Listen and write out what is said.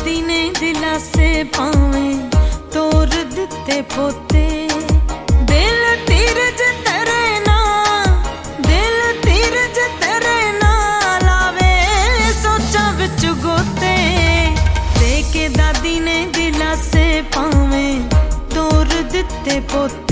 दादी ने दिलासे पावें तोर दिते पोते। दिल तीरज तेरे ना, दिल तीरज तेरे ना लावे सोचा विच गोते। दे के दादी ने दिलासे पावें तोर दिते पोते।